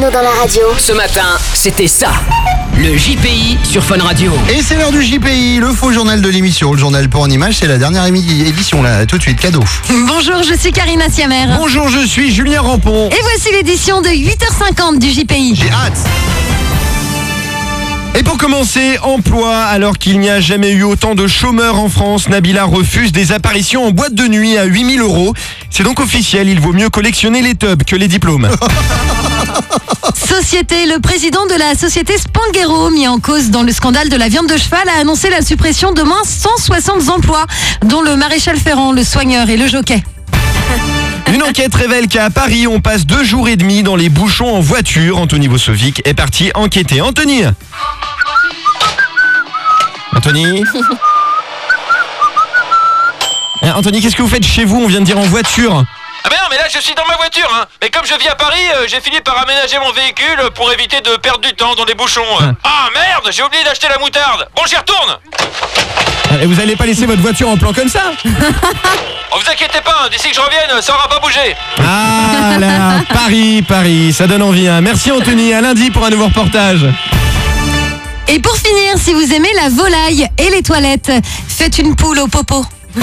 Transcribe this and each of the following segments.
Bruno dans la radio. Ce matin, c'était ça. Le JPI sur Fun Radio. Et c'est l'heure du JPI, le faux journal de l'émission. Le journal pour en image, c'est la dernière édition là, tout de suite, cadeau. Bonjour, je suis Karina Siamer. Bonjour, je suis Julien Rampon. Et voici l'édition de 8h50 du JPI. J'ai hâte. Et pour commencer, emploi. Alors qu'il n'y a jamais eu autant de chômeurs en France, Nabila refuse des apparitions en boîte de nuit à 8 000 €. C'est donc officiel, il vaut mieux collectionner les tubs que les diplômes. Société, le président de la société Spanghero, mis en cause dans le scandale de la viande de cheval, a annoncé la suppression de moins 160 emplois, dont le maréchal Ferrand, le soigneur et le jockey. Une enquête révèle qu'à Paris, on passe 2 jours et demi dans les bouchons en voiture. Anthony Vosovic est parti enquêter. Anthony, Anthony, qu'est-ce que vous faites chez vous? On vient de dire en voiture. Ah ben non, mais là je suis dans ma voiture, hein. Mais comme je vis à Paris, j'ai fini par aménager mon véhicule pour éviter de perdre du temps dans les bouchons. Ah merde, j'ai oublié d'acheter la moutarde. Bon, j'y retourne. Et vous allez pas laisser votre voiture en plan comme ça? Oh, vous inquiétez pas, hein, d'ici que je revienne, ça aura pas bougé. Ah là, Paris, ça donne envie. Hein. Merci Anthony, à lundi pour un nouveau reportage. Et pour finir, si vous aimez la volaille et les toilettes, faites une poule au popo.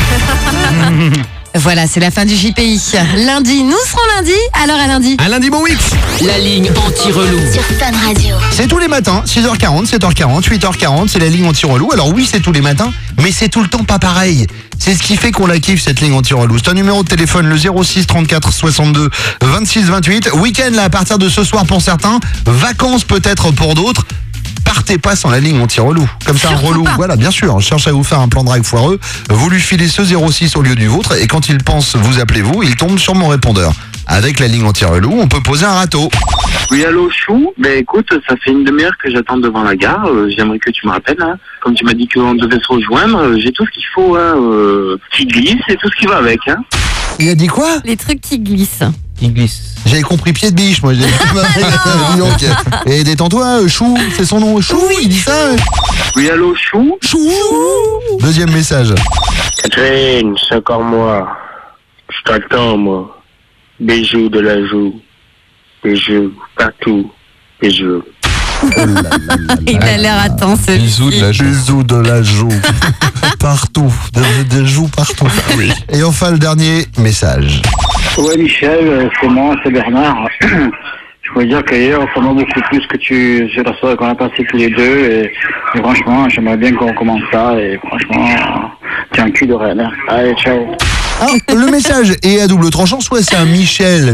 Voilà, c'est la fin du JPI. Lundi, nous serons lundi, alors à lundi. À lundi, bon week. La ligne anti-relou. Sur Fun Radio. C'est tous les matins, 6h40, 7h40, 8h40, c'est la ligne anti-relou. Alors oui, c'est tous les matins, mais c'est tout le temps pas pareil. C'est ce qui fait qu'on la kiffe, cette ligne anti-relou. C'est un numéro de téléphone, le 06 34 62 26 28. Week-end là, à partir de ce soir pour certains, vacances peut-être pour d'autres. Partez pas sans la ligne anti-relou. Comme ça, un relou, voilà, bien sûr, cherche à vous faire un plan de drive foireux, vous lui filez ce 06 au lieu du vôtre, et quand il pense vous appelez-vous, il tombe sur mon répondeur. Avec la ligne anti-relou, on peut poser un râteau. Oui, allô, Chou. Ben écoute, ça fait une demi-heure que j'attends devant la gare. J'aimerais que tu me rappelles. Hein. Comme tu m'as dit qu'on devait se rejoindre, j'ai tout ce qu'il faut, hein, qui glisse et tout ce qui va avec. Hein. Il a dit quoi? Les trucs qui glissent. J'avais compris pied de biche, moi. Donc, et détends-toi, Chou, c'est son nom, Chou, Oui. il dit ça. Oui, allô, Chou. Chou. Deuxième message. Catherine, c'est encore moi. Je t'attends, moi. Bijou de la joue. Bijou, partout. Bijou. Il a l'air attendu, ce Bisous de la joue. Bisous de la joue. Partout. Des joues partout. Oui. Et enfin, le dernier message. Ouais, Michel, c'est moi, c'est Bernard. Je voulais dire qu'hier, on m'a beaucoup plus que sur la soirée qu'on a passé tous les deux. Et franchement, j'aimerais bien qu'on recommence ça. Et franchement, t'es un cul de reine. Hein. Allez, ciao. Alors, le message est à double tranchant, soit c'est un Michel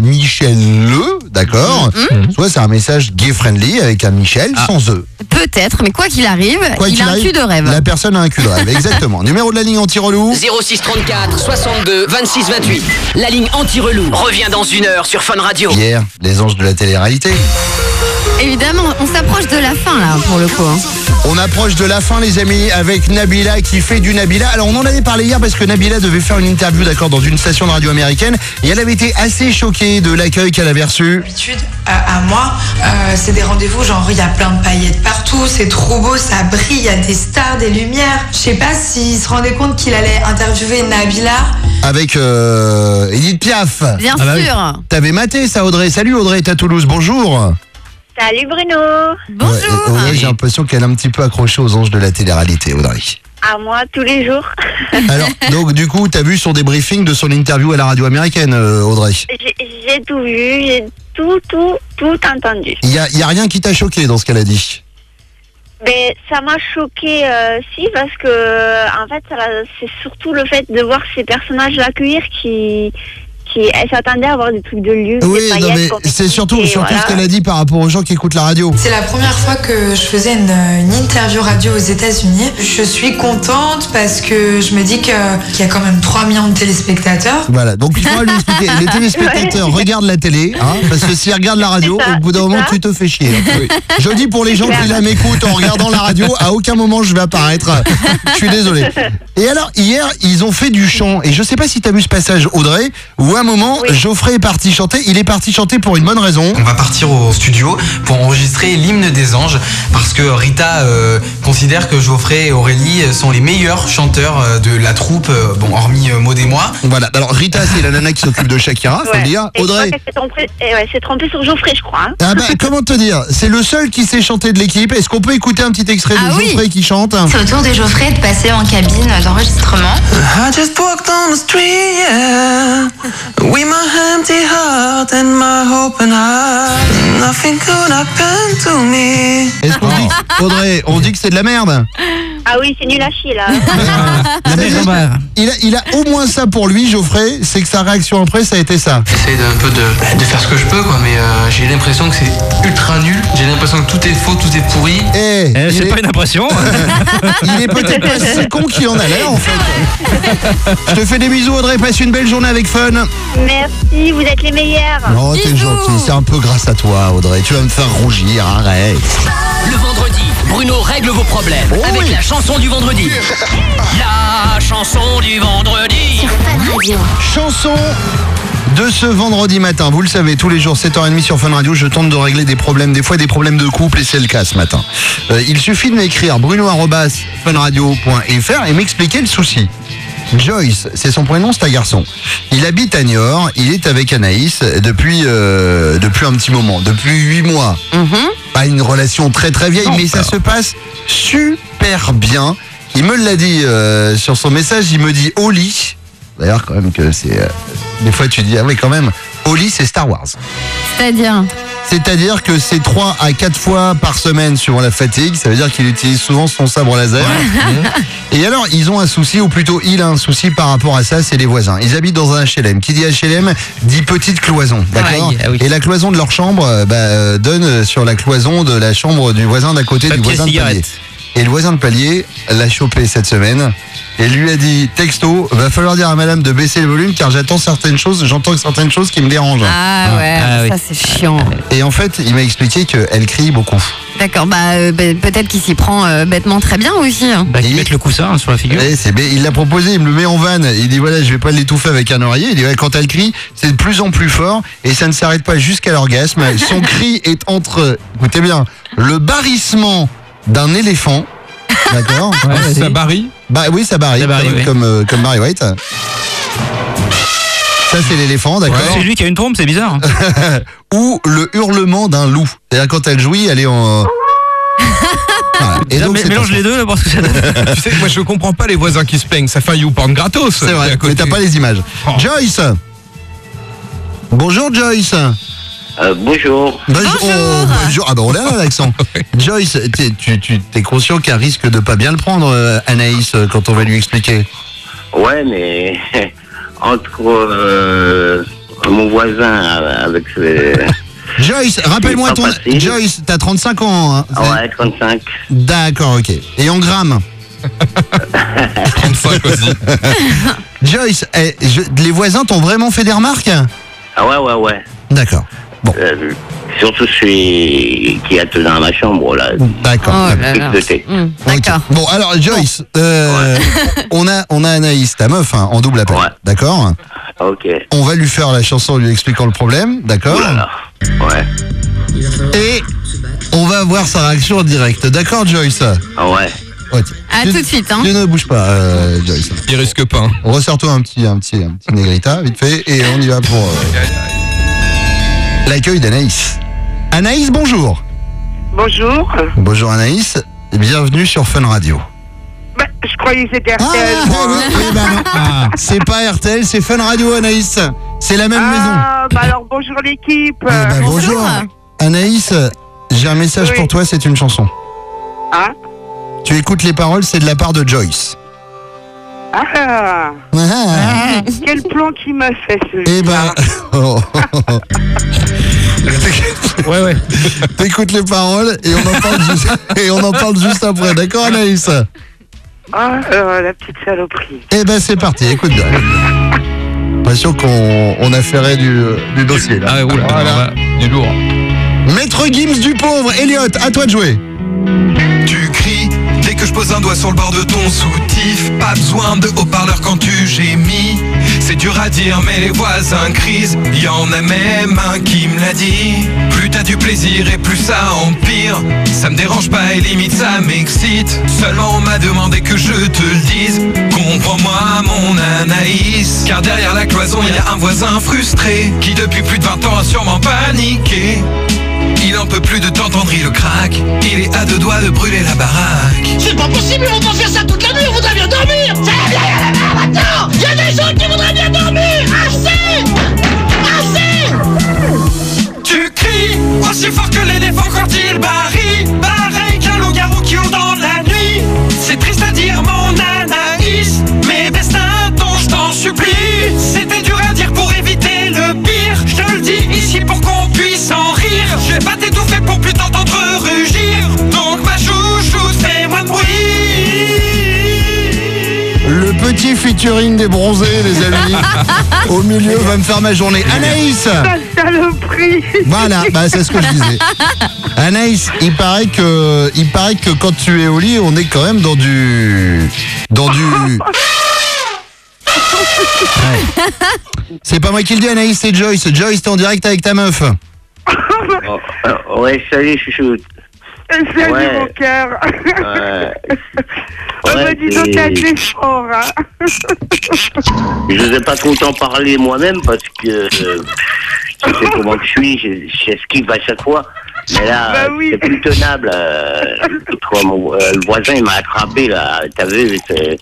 le, d'accord, soit c'est un message gay-friendly avec un Michel sans E. Peut-être, mais quoi qu'il arrive, il a un cul de rêve. La personne a un cul de rêve, exactement. Numéro de la ligne anti-relou. 06 34 62 26 28. La ligne anti-relou revient dans 1 heure sur Fun Radio. Hier, les anges de la télé-réalité. Évidemment, on s'approche de la fin, là, pour le coup. Hein. On approche de la fin, les amis, avec Nabila qui fait du Nabila. Alors, on en avait parlé hier parce que Nabila devait faire une interview, d'accord, dans une station de radio américaine. Et elle avait été assez choquée de l'accueil qu'elle avait reçu. D'habitude, à moi, c'est des rendez-vous, genre, il y a plein de paillettes partout, c'est trop beau, ça brille, il y a des stars, des lumières. Je sais pas s'il se rendait compte qu'il allait interviewer Nabila. Avec Edith Piaf. Bien sûr. T'avais maté ça, Audrey. Salut, Audrey, t'es à Toulouse. Bonjour. Salut Bruno. Bonjour. Ouais, j'ai l'impression qu'elle est un petit peu accrochée aux anges de la télé-réalité, Audrey. À moi tous les jours. Alors, donc du coup, t'as vu son débriefing de son interview à la radio américaine, Audrey? J'ai tout vu, j'ai tout entendu. Il y a rien qui t'a choqué dans ce qu'elle a dit? Mais ça m'a choqué, si, parce que en fait, c'est surtout le fait de voir ces personnages l'accueillir qui elle s'attendait à avoir des trucs de luxe, Oui, des non, paillettes, mais comme c'est surtout voilà. ce qu'elle a dit par rapport aux gens qui écoutent la radio. C'est la première fois que je faisais une interview radio aux États-Unis. Je suis contente parce que je me dis qu'il y a quand même 3 millions de téléspectateurs. Voilà, donc il faudra lui expliquer. Les téléspectateurs regardent la télé, hein, parce que s'ils regardent la radio, ça, au bout d'un moment, ça. tu te fais chier. Oui. Je dis pour les gens qui la m'écoutent en regardant la radio, à aucun moment je vais apparaître. Je suis désolé. Et alors, hier, ils ont fait du chant. Et je sais pas si t'as vu ce passage, Audrey, où un moment, Oui. Geoffrey est parti chanter. Il est parti chanter pour une bonne raison. On va partir au studio pour enregistrer l'hymne des anges parce que Rita considère que Geoffrey et Aurélie sont les meilleurs chanteurs de la troupe, hormis Maud et moi. Voilà. Alors Rita, c'est la nana qui s'occupe de Shakira, faut le dire. Et Audrey. je crois qu'elle s'est trompée sur Geoffrey, je crois. Hein. Ah bah, comment te dire, c'est le seul qui sait chanter de l'équipe. Est-ce qu'on peut écouter un petit extrait de Ah oui. Geoffrey qui chante? C'est au tour de Geoffrey de passer en cabine d'enregistrement. I just walked on the street, yeah, with my empty heart and my open heart. Nothing could happen to me. Est-ce qu'on dit, Audrey, on dit que c'est de la merde? Ah oui, c'est nul à chier, là. Il a au moins ça pour lui, Geoffrey, c'est que sa réaction après, ça a été ça. J'essaie un peu de faire ce que je peux, quoi, mais j'ai l'impression que c'est ultra nul. J'ai l'impression que tout est faux, tout est pourri. C'est pas une impression. Il est peut-être pas si con qu'il en a l'air, en fait. Je te fais des bisous, Audrey, passe une belle journée avec Fun. Merci, vous êtes les meilleurs. Oh, t'es gentil, c'est un peu grâce à toi, Audrey. Tu vas me faire rougir, arrête. Le vendredi, Bruno règle vos problèmes avec la chanson du vendredi. La chanson du vendredi. Chanson de ce vendredi matin. Vous le savez, tous les jours, 7h30 sur Fun Radio, je tente de régler des problèmes, des fois des problèmes de couple, et c'est le cas ce matin. Il suffit de m'écrire bruno@funradio.fr et m'expliquer le souci. Joyce, c'est son prénom, c'est un garçon. Il habite à Niort, il est avec Anaïs depuis un petit moment, depuis 8 mois. Pas une relation très très vieille, mais ça se passe super bien. Il me l'a dit sur son message, il me dit au lit. D'ailleurs, quand même que c'est... des fois tu dis, ah oui quand même, au lit c'est Star Wars. C'est-à-dire que c'est 3 à 4 fois par semaine suivant la fatigue. Ça veut dire qu'il utilise souvent son sabre laser. Et alors, ils ont un souci, ou plutôt il a un souci par rapport à ça, c'est les voisins. Ils habitent dans un HLM. Qui dit HLM dit petite cloison, d'accord ? Et la cloison de leur chambre donne sur la cloison de la chambre du voisin d'à côté, du voisin de palier. Et le voisin de palier l'a chopé cette semaine et lui a dit texto, va falloir dire à madame de baisser le volume car j'entends certaines choses qui me dérangent. Ah ouais, ça c'est chiant. Et en fait, il m'a expliqué qu'elle crie beaucoup. D'accord, peut-être qu'il s'y prend bêtement très bien aussi. Qu'il mette le coussin sur la figure. Il l'a proposé, il me le met en vanne. Il dit voilà, je vais pas l'étouffer avec un oreiller. Il dit ouais, quand elle crie, c'est de plus en plus fort et ça ne s'arrête pas jusqu'à l'orgasme. Son cri est entre, écoutez bien, le barrissement d'un éléphant. D'accord. Ça barille. Bah oui, ça barille, comme Barry White. Ça c'est l'éléphant, d'accord. C'est lui qui a une trompe, c'est bizarre. Ou le hurlement d'un loup. C'est-à-dire quand elle jouit, elle est en... Voilà. Et donc, mélange les deux là, parce que ça donne. Tu sais, moi je comprends pas les voisins qui se plaignent. Ça fait un YouPorn gratos. C'est vrai, mais t'as pas les images. Joyce. Bonjour Joyce. Bonjour. Bonjour. Ah bah on a l'accent. Joyce, tu t'es conscient qu'elle risque de pas bien le prendre, Anaïs, quand on va lui expliquer. Ouais, mais entre mon voisin avec ses... Joyce, rappelle-moi ton... Joyce, t'as 35 ans. Hein. Ouais, 35. D'accord, ok. Et en grammes 35 aussi. Joyce, les voisins t'ont vraiment fait des remarques? Ah ouais. D'accord. Bon. Surtout celui qui a tenu dans ma chambre, là. D'accord. D'accord. Bon, alors, Joyce, on a Anaïs, ta meuf, hein, en double appel. Ouais. D'accord. Ok. On va lui faire la chanson en lui expliquant le problème, d'accord? Ouais. Et on va voir sa réaction en direct. D'accord, Joyce? Ouais. Okay. À tout de suite, hein. Tu ne bouge pas, Joyce. Il risque pas. Resserre-toi un petit négrita, vite fait, et on y va pour l'accueil d'Anaïs. Anaïs, bonjour. Bonjour. Bonjour Anaïs, bienvenue sur Fun Radio. Je croyais que c'était RTL. Non. C'est pas RTL, c'est Fun Radio, Anaïs. C'est la même maison. Alors bonjour l'équipe. Bonjour. Anaïs, j'ai un message pour toi, c'est une chanson. Hein? Tu écoutes les paroles, c'est de la part de Joyce. Quel plan qu'il m'a fait celui-là. Ouais. T'écoutes les paroles et on en parle juste après, d'accord Anaïs? La petite saloperie. C'est parti, écoute bien. L'impression qu'on a ferré du dossier là. Voilà. Du lourd. Maître Gims du pauvre, Elliot, à toi de jouer. Tu cries dès que je pose un doigt sur le bord de ton soutif. Pas besoin de haut-parleur quand tu gémis. C'est dur à dire mais les voisins crisent. Y en a même un qui me l'a dit. Plus t'as du plaisir et plus ça empire. Ça me dérange pas et limite ça m'excite. Seulement on m'a demandé que je te le dise. Comprends-moi mon Anaïs. Car derrière la cloison y a un voisin frustré qui depuis plus de 20 ans a sûrement paniqué. Il en peut plus de t'entendre, il le craque. Il est à deux doigts de brûler la baraque. C'est pas possible, on va faire ça toute la nuit, on voudrait bien dormir. Ça va bien, y'en a marre maintenant. Y a des gens qui voudraient bien dormir. Assez. Tu cries aussi fort que l'éléphant quand il barille. Pareil qu'un loup-garou qui hurle dans la nuit. C'est triste à dire mon Anaïs, mais baisse d'un ton, je t'en supplie. C'était dur à dire pour éviter le pire. Je te le dis ici pour qu'on puisse en rire. Je vais pas t'étouffer pour plus t'entendre rugir. Donc ma chouchoute, fais-moi de bruit. Le petit featuring des bronzés, les amis. Au milieu va me faire ma journée. Anaïs. Saloperie. Voilà, c'est ce que je disais. Anaïs, il paraît que quand tu es au lit, on est quand même dans du. Ouais. C'est pas moi qui le dis, Anaïs, c'est Joyce. Joyce, t'es en direct avec ta meuf. Ouais, salut, chouchoute. Salut, mon cœur. Ouais, dis donc, t'as été fort, hein. Je n'osais pas trop t'en parler moi-même parce que tu sais comment je suis, j'esquive à chaque fois. Mais là, c'est plus tenable. Le voisin, il m'a attrapé, là. T'as vu,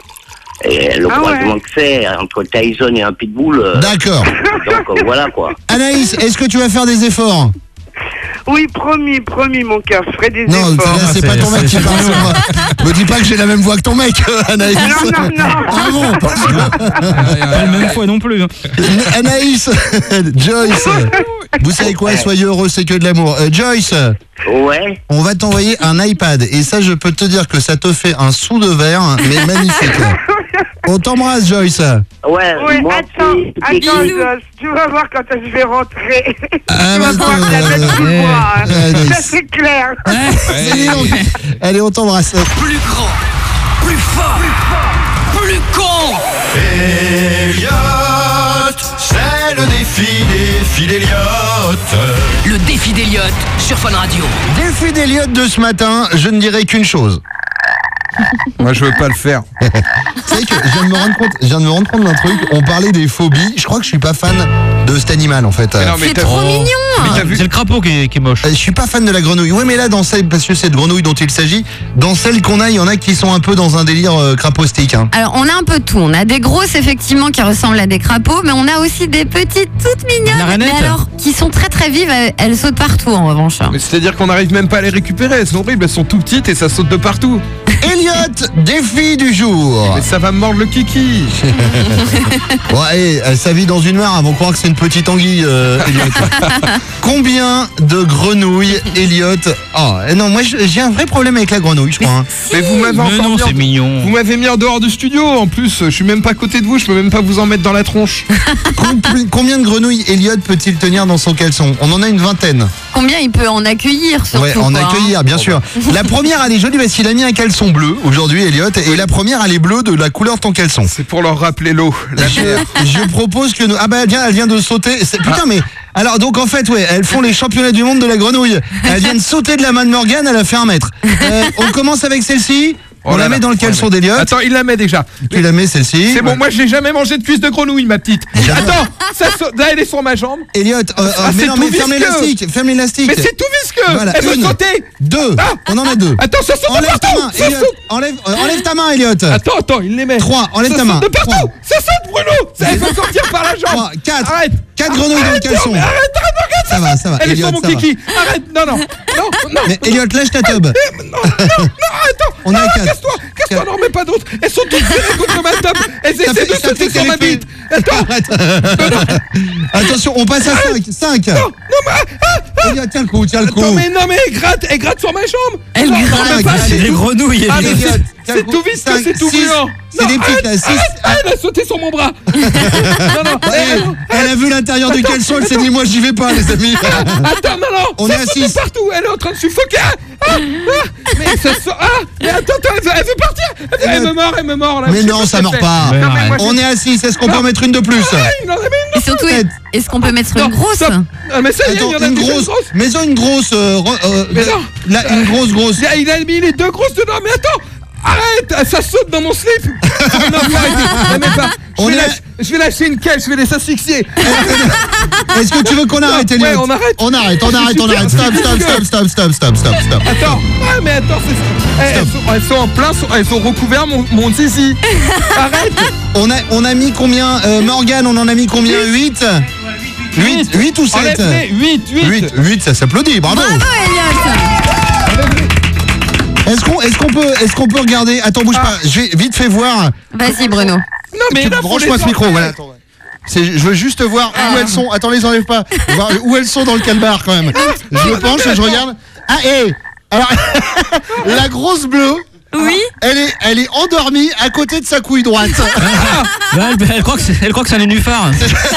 et le croisement que c'est entre Tyson et un pitbull. D'accord. Donc voilà, quoi. Anaïs, est-ce que tu vas faire des efforts? Oui, promis, mon cœur, je ferai des efforts. Non, c'est pas ton mec qui parle sur moi. Me dis pas que j'ai la même voix que ton mec, Anaïs. Non. Ah bon, parce que... Pas la même fois non plus. Anaïs, Joyce, vous savez quoi, soyez heureux, c'est que de l'amour. Joyce, ouais. On va t'envoyer un iPad, et ça, je peux te dire que ça te fait un sou de verre, mais magnifique. On t'embrasse, Joyce. Ouais, moi, attends, Joyce, tu vas voir quand je vais rentrer. Ah, tu vas voir la mettre sous le bois, hein. Ça, c'est clair. Allez, on t'embrasse. Plus grand, plus fort, plus con. Elliot, c'est le défi d'Elliot. Le défi d'Elliot sur Fun Radio. Défi d'Elliot de ce matin, je ne dirai qu'une chose. Moi, je veux pas le faire. Tu sais que je viens de me rendre compte d'un truc. On parlait des phobies. Je crois que je suis pas fan de cet animal, en fait. C'est trop mignon. C'est le crapaud qui est moche. Je suis pas fan de la grenouille. Oui, mais là, dans celle, parce que c'est de grenouille dont il s'agit, dans celle qu'on a, il y en a qui sont un peu dans un délire crapaustique. Hein. Alors, on a un peu tout. On a des grosses, effectivement, qui ressemblent à des crapauds, mais on a aussi des petites, toutes mignonnes, mais alors, qui sont très très vives. Elles sautent partout, en revanche. Mais c'est-à-dire qu'on n'arrive même pas à les récupérer. Elles sont horribles, elles sont tout petites et ça saute de partout. Elliot, défi du jour. Mais ça va me mordre le kiki. Ouais, ça vit dans une mare avant de croire que c'est une petite anguille, Elliot. Combien de grenouilles, Elliot? Oh, non, moi j'ai un vrai problème avec la grenouille, je crois. Hein. Mais vous m'avez encore c'est mignon. Vous m'avez mis en dehors du studio. En plus, je suis même pas à côté de vous. Je peux même pas vous en mettre dans la tronche. Combien de grenouilles Elliot peut-il tenir dans son caleçon? On en a une vingtaine. Combien il peut en accueillir, surtout? Ouais, en accueillir, bien sûr. La première, elle est jolie parce qu'il a mis un caleçon bleu aujourd'hui, Elliot, et la première, elle est bleue de la couleur de ton caleçon. C'est pour leur rappeler l'eau. Je propose que nous... Ah bah elle vient de sauter. Putain, mais... Alors donc en fait, ouais, elles font les championnats du monde de la grenouille. Elles viennent sauter de la main de Morgane, elle a fait 1 mètre. On commence avec celle-ci. On la met dans le caleçon d'Elliot. Attends, il la met déjà. Tu la mets celle-ci. C'est bon, moi j'ai jamais mangé de cuisse de grenouille, ma petite. Attends, là elle est sur ma jambe. Elliot, mais ferme l'élastique. Ferme l'élastique. Mais c'est tout visqueux. Voilà, elle veut sauter. 2. On en a 2. Attends, ça saute de partout. Enlève ta main, Elliot. Attends, il les met. 3, enlève ta main. De partout. Ça saute, Bruno. Elle veut sortir par la jambe. 3, 4. Arrête. 4 grenouilles dans le caleçon. Arrête, ça va. Elle est Elliot, sur mon kiki. Arrête, non. Mais Elliot, lâche ta tub. Non, attends. On a 4. Casse-toi, n'en remets pas d'autres. Elles sont toutes serrées contre ma table. Elles essaient de sauter sur ma bite. Attends. Attention, on passe à 5. Non, Elliot, tiens le coup. Attends, mais elle gratte sur ma jambe. Elle gratte. C'est des grenouilles. C'est tout visqueux, c'est tout gluant. C'est des petites là. Elle a sauté sur mon bras. Elle a vu l'intérieur du caleçon, elle s'est dit moi j'y vais pas les amis. Attends, non. On est assis partout, elle est en train de suffoquer. Mais ça mais attends, elle veut partir. Elle me mord là. Mais non, ça mord pas. On est assis, est-ce qu'on peut en mettre une de plus? Et surtout, est-ce qu'on peut mettre une grosse? Mais ça y est, il y en a une grosse. Maison une grosse. Mais non. Là, une grosse. Il a mis les deux grosses dedans, mais attends. Arrête, ça saute dans mon slip. Non, faut arrêter. Même pas. Je vais lâcher une caisse, je vais les asphyxier. Est-ce que tu veux qu'on arrête, Elliot? Ouais, on arrête. On arrête. Stop. Attends, mais attends, elles sont en plein, elles ont recouvert mon zizi. Arrête. On a mis combien, Morgane, on en a mis combien? 8 ou 7? 8, ça s'applaudit, bravo. Bravo, Elliot. Est-ce qu'on peut regarder? Attends, bouge pas. Je vais vite fait voir. Vas-y, Bruno. Non, mais là, branche-moi ce micro, voilà. Je veux juste voir où elles sont. Attends, les enlève pas. Voir où elles sont dans le calbar quand même. Je me penche et je regarde. Alors, la grosse bleue. Oui. Elle est endormie à côté de sa couille droite. Elle croit que c'est un nénuphar.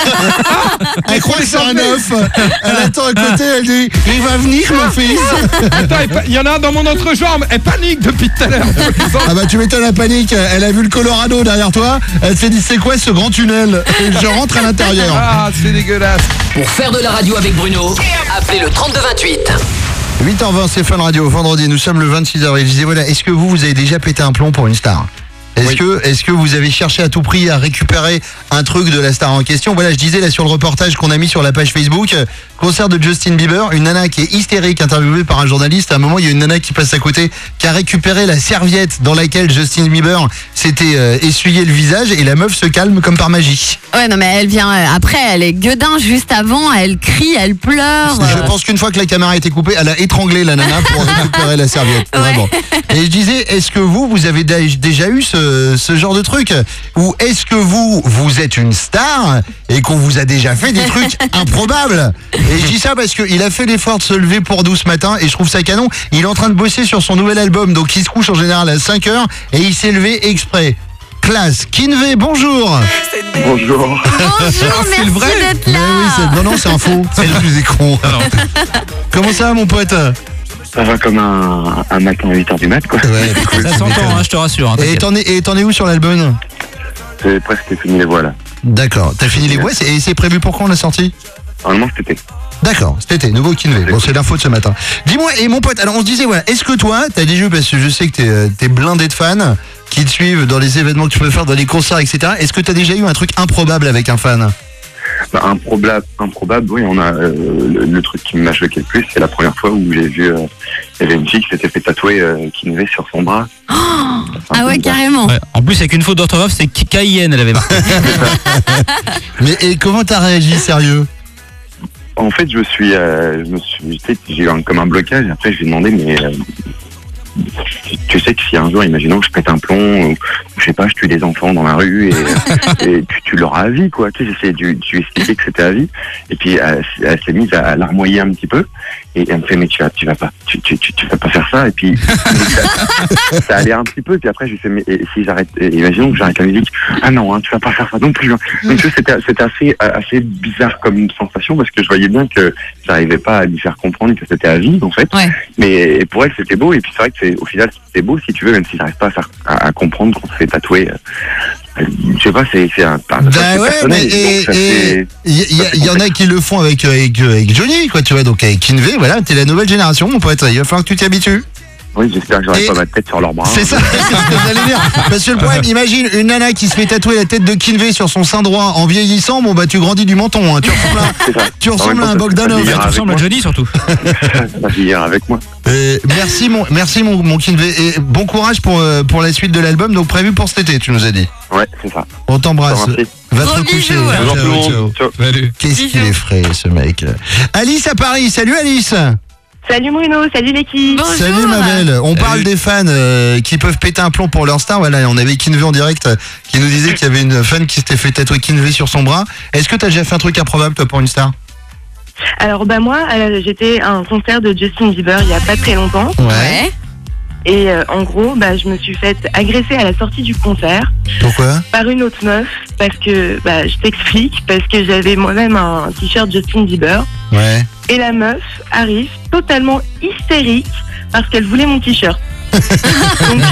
Elle croit que c'est un œuf. Elle attend à côté, elle dit il va venir mon fils. Attends, il y en a un dans mon entrejambe. Elle panique depuis tout à l'heure. Ah bah tu m'étonnes, la panique. Elle a vu le Colorado derrière toi. Elle s'est dit c'est quoi ce grand tunnel? Je rentre à l'intérieur. Ah, c'est dégueulasse. Pour faire de la radio avec Bruno, appelez le 3228. 8h20, c'est Fun Radio, vendredi, nous sommes le 26 avril. Je disais voilà, est-ce que vous avez déjà pété un plomb pour une star? Est-ce que vous avez cherché à tout prix à récupérer un truc de la star en question? Voilà, je disais là sur le reportage qu'on a mis sur la page Facebook, concert de Justin Bieber, une nana qui est hystérique, interviewée par un journaliste. À un moment, il y a une nana qui passe à côté, qui a récupéré la serviette dans laquelle Justin Bieber s'était essuyé le visage, et la meuf se calme comme par magie. Ouais, non, mais elle vient après, elle est gueudin juste avant, elle crie, elle pleure. Je pense qu'une fois que la caméra a été coupée, elle a étranglé la nana pour récupérer la serviette. Vraiment. Et je disais, est-ce que vous avez déjà eu ce genre de truc? Ou est-ce que vous êtes une star et qu'on vous a déjà fait des trucs improbables? Et je dis ça parce qu'il a fait l'effort de se lever pour nous ce matin et je trouve ça canon. Il est en train de bosser sur son nouvel album, donc il se couche en général à 5h et il s'est levé exprès. Classe. Kinvé, bonjour. Bonjour. Bonjour, merci d'être là. Oui, non, c'est un faux. C'est le plus écron. Comment ça va, mon pote? Ça va comme un matin à 8h du mat, quoi. Ouais, cool. Ça s'entend, je te rassure. Et t'en es où sur l'album? C'est presque fini les voix là. D'accord, t'as fini les voix et c'est prévu pour quand la sortie? Normalement cet été. D'accord, cet été, nouveau Kinvé. Bon, c'est l'info de ce matin. Dis-moi, et mon pote, alors on se disait, voilà, est-ce que toi, t'as des jeux, parce que je sais que t'es blindé de fans qui te suivent dans les événements que tu peux faire, dans les concerts, etc. Est-ce que t'as déjà eu un truc improbable avec un fan? Bah, improbable, oui, on a le truc qui m'a choqué le plus, c'est la première fois où j'ai vu il y avait une fille qui s'était fait tatouer Kinvé sur son bras. Ah ouais, carrément. Ouais, en plus, avec une faute d'orthographe, c'est Cayenne, elle avait marqué. Mais et comment t'as réagi, sérieux? En fait, j'ai eu comme un blocage. Après, je lui ai demandé, mais tu sais que si un jour, imaginons que je pète un plomb, ou je sais pas, je tue des enfants dans la rue et tu leur as à vie, quoi. Tu sais, j'essayais de lui expliquer que c'était à vie. Et puis, elle s'est mise à larmoyer un petit peu. Et elle me fait, mais tu vas pas faire ça. Et puis, ça allait un petit peu. Puis après, je lui fais, mais si j'arrête, imaginons que j'arrête la musique. Ah non, hein, tu vas pas faire ça non plus. Hein. Donc, tu sais, c'était assez bizarre comme sensation parce que je voyais bien que j'arrivais pas à lui faire comprendre que c'était à vie, en fait. Ouais. Mais pour elle, c'était beau. Et puis, c'est vrai que au final, c'était beau, si tu veux, même si j'arrive pas à comprendre qu'on se fait tatouer. Je sais pas, c'est un bah ouais, mais il y en a qui le font avec Johnny, quoi, tu vois, donc avec Kinvé, voilà, t'es la nouvelle génération, mon pote, il va falloir que tu t'y habitues. Oui, j'espère que j'aurai pas ma tête sur leurs bras. C'est ça, c'est ce que j'allais dire. Parce que le problème, imagine une nana qui se fait tatouer la tête de Kinvé sur son sein droit en vieillissant, bon bah tu grandis du menton, hein. Tu ressembles à un Bogdanov. Tu ressembles à Johnny surtout. Ça vieillir avec moi. Merci mon Kinvé et bon courage pour la suite de l'album, donc prévu pour cet été, tu nous as dit. Ouais, c'est ça. On t'embrasse. Va te recoucher. Ciao. Qu'est-ce qu'il est frais, ce mec. Alice à Paris, salut Alice. Salut Bruno, salut l'équipe. Bonjour. Salut ma belle. On parle des fans qui peuvent péter un plomb pour leur star. Voilà, on avait Kinvé en direct qui nous disait qu'il y avait une fan qui s'était fait tatouer Kinvé sur son bras. Est-ce que t'as déjà fait un truc improbable toi pour une star? Alors moi, j'étais à un concert de Justin Bieber il y a pas très longtemps. Ouais. Et en gros, je me suis fait agresser à la sortie du concert. Pourquoi? Par une autre meuf, parce que, je t'explique, parce que j'avais moi-même un t-shirt Justin Bieber. Ouais. Et la meuf arrive totalement hystérique parce qu'elle voulait mon t-shirt. Donc,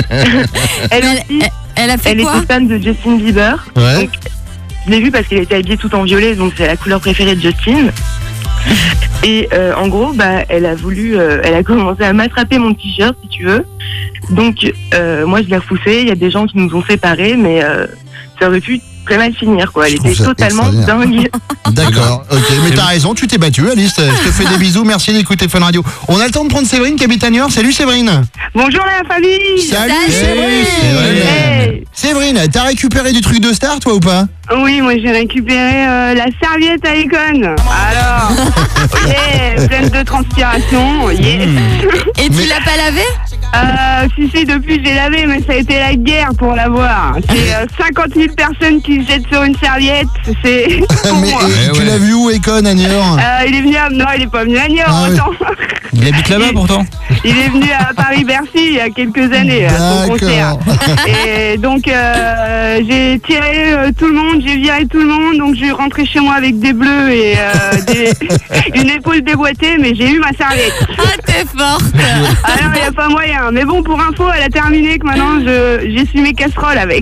elle a fait elle quoi? était fan de Justin Bieber. Ouais. Donc, je l'ai vue parce qu'elle était habillée tout en violet, donc c'est la couleur préférée de Justin. Et en gros, elle a commencé à m'attraper mon t-shirt, si tu veux. Donc, moi, je l'ai repoussé. Il y a des gens qui nous ont séparés, mais ça aurait pu très mal finir, quoi. Elle était totalement dingue. D'accord, ok. Mais t'as raison, tu t'es battue, Alice. Je te fais des bisous. Merci d'écouter Fun Radio. On a le temps de prendre Séverine qui habite à Niort. Salut, Séverine. Bonjour, la famille. Salut, Séverine. Hey. Séverine, t'as récupéré du truc de star, toi, ou pas? Oui, moi j'ai récupéré la serviette à Econ. Alors, pleine de transpiration, yes. Et tu l'as pas lavé? Si, depuis j'ai lavé, mais ça a été la guerre pour l'avoir. C'est 50 000 personnes qui se jettent sur une serviette, c'est... Mais tu l'as vu où, Econ, à Niort? Il est venu à... Non, il est pas venu à Niort, attends. Il habite là-bas pourtant. Il est venu à Paris-Bercy il y a quelques années, à son concert. Et donc j'ai tiré tout le monde, j'ai viré tout le monde, donc je suis rentré chez moi avec des bleus et une épaule déboîtée, mais j'ai eu ma serviette. Ah, t'es forte. Ah non, il n'y a pas moyen. Mais bon, pour info, elle a terminé que maintenant j'essuie mes casseroles avec.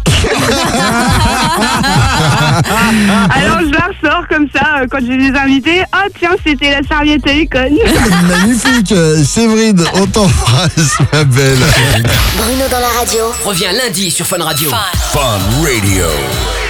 Alors je la ressors comme ça quand j'ai des invités. Ah tiens, c'était la serviette à Econ. Magnifique, Séverine, on t'embrasse, ma belle. Bruno dans la radio. Reviens lundi sur Fun Radio. Fun Radio.